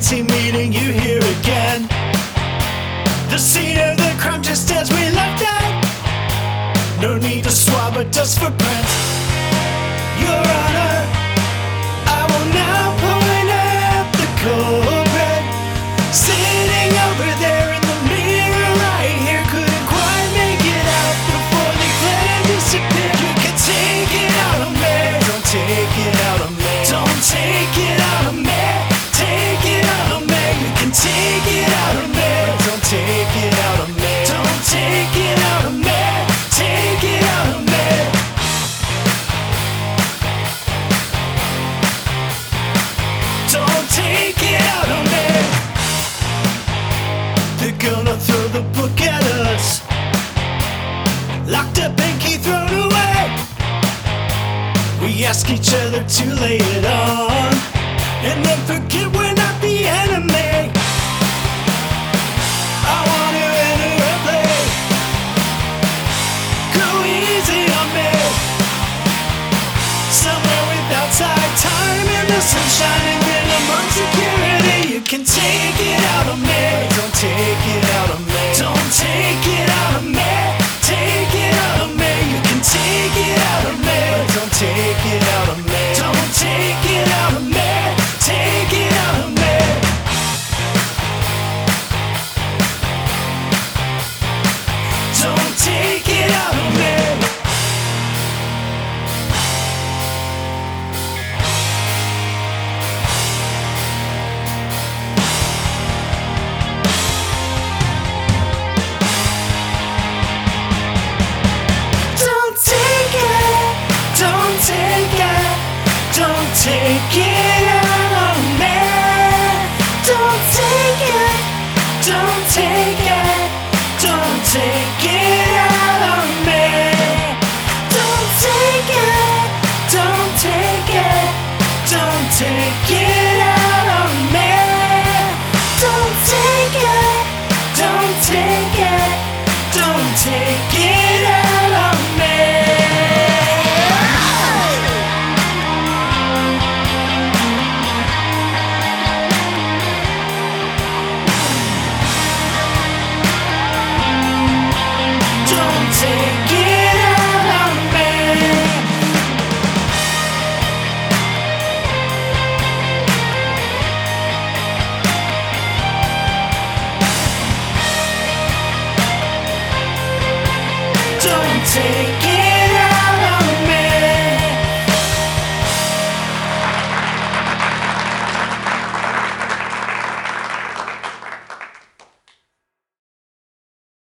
fancy meeting you here again. The scene of the crime just as we left it. No need to swab a dust footprint. Your Honor, I will now point at the culprit sitting over there in the mirror right here. Couldn't quite make it out before they fled and disappeared. You can take it out of me. Don't take it out of me. Don't take it out of me. Take it out of me. You can take it out of me. Don't take it out of me. Don't take it out of me. Take it out of me. Don't take it out of me. They're gonna throw the book at us. Locked up and key thrown away. We ask each other to lay it on, and then forget we're not the enemy. I want to enter a play. Go easy on me. Somewhere with outside time and the sunshine and then among security. You can take it out of me. Don't take it out of me. Don't take it out of me. Take it out of me. You can take it out of me. Don't take it out of me. Don't take it out of me. Take it out of me. Don't take it out of me. Don't take it. Don't take it. Don't take it out of me. Don't take it. Don't take it. Don't take it out of me. Don't take it. Don't take it. Don't take it out of me. Don't take it. Don't take it. Don't take it out of me. Don't take it out of me. Don't take